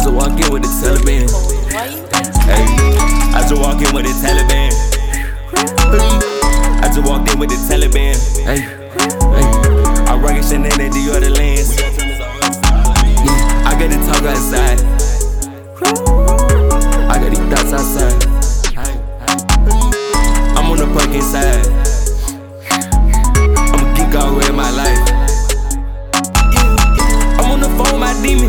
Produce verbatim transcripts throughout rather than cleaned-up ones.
just walk in with the Taliban. Hey, I just walk in with the Taliban. I just walked in with the Taliban. Hey, hey, I rock it Chanel and Dior the lens. Yeah, I got the talk outside. I got these thoughts outside. I'm on the perk inside. I'm a geek all in my life. I'm on the phone with my demon.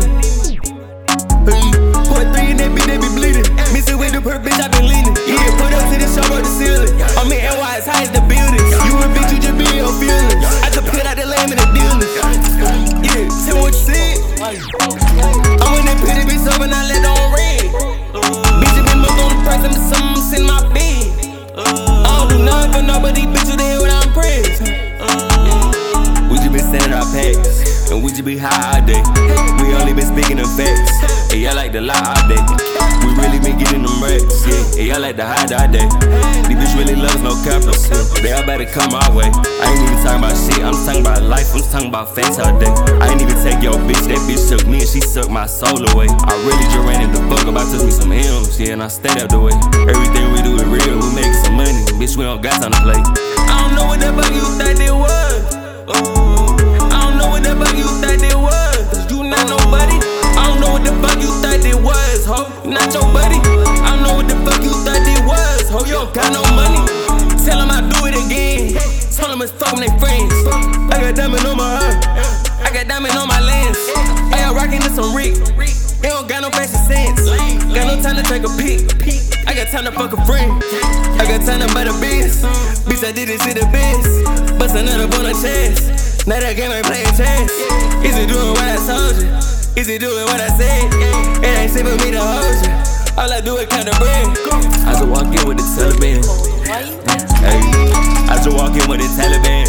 Put three in that bitch, they be bleeding. Missing with the perk, bitch, I been leaning. Yeah, put up to the show on the ceiling. I'm in N Y as high as the building. You a bitch, you just be in your feelings. I just put out the lamb in the dealers. Yeah, tell me what you said. I'm in that pity, bitch, up and I let on red. Bitch, you been moved on the price, I'm the sum, I'm sitting in my bed. I don't do nothing for nobody, bitch, you there when I'm pressed. We just been sending our packs, and we just be high all day. We only been speaking them facts, and y'all like to lie all day. We really been getting them racks, yeah, and y'all like to hide all day. These bitch really loves no cappers, yeah. They all better come our way. I ain't even talking about shit, I'm talking about life, I'm talking about facts all day. I ain't even take your bitch, that bitch took me and she sucked my soul away. I really just ran into fuck about touch me some M's, yeah, and I stayed out the way. Everything we do is real, we make some money, bitch, we don't got time to play. I don't know what the fuck you think it was. Ooh, I don't know what the fuck you think it was. Cause you not nobody. I don't know what the fuck you think it was, ho. You not your buddy. I don't know what the fuck you think it was, ho. You don't got no money. Tell them I do it again. Tell them it's fuck with they friends. I got diamond on my heart. I got diamond on my lens. I got rockin' to some Rick. They don't got no fashion sense. Got no time to take a peek. I got time to fuck a friend. I got time to buy the biz. Bitch, I did this shit the best. Bust another on the chest. Now that game ain't playing chess. Is it doing what I told you? Is it doing what I said? It ain't safe for me to hold you. All I do is count the bread. I just walk in with the Taliban. Hey, I just walk in with the Taliban.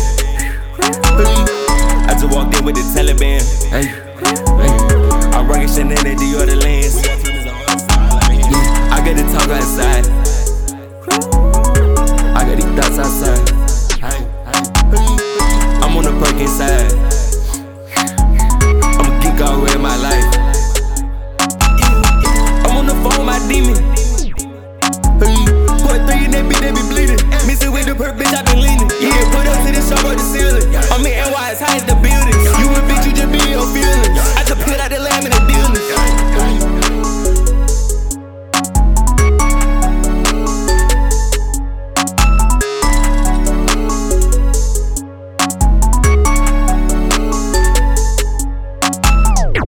I just walked in with the Taliban. Hey, hey, I rock it Chanel and Dior the lens. I got the talk outside. I got these thoughts outside. I'm on the perk inside.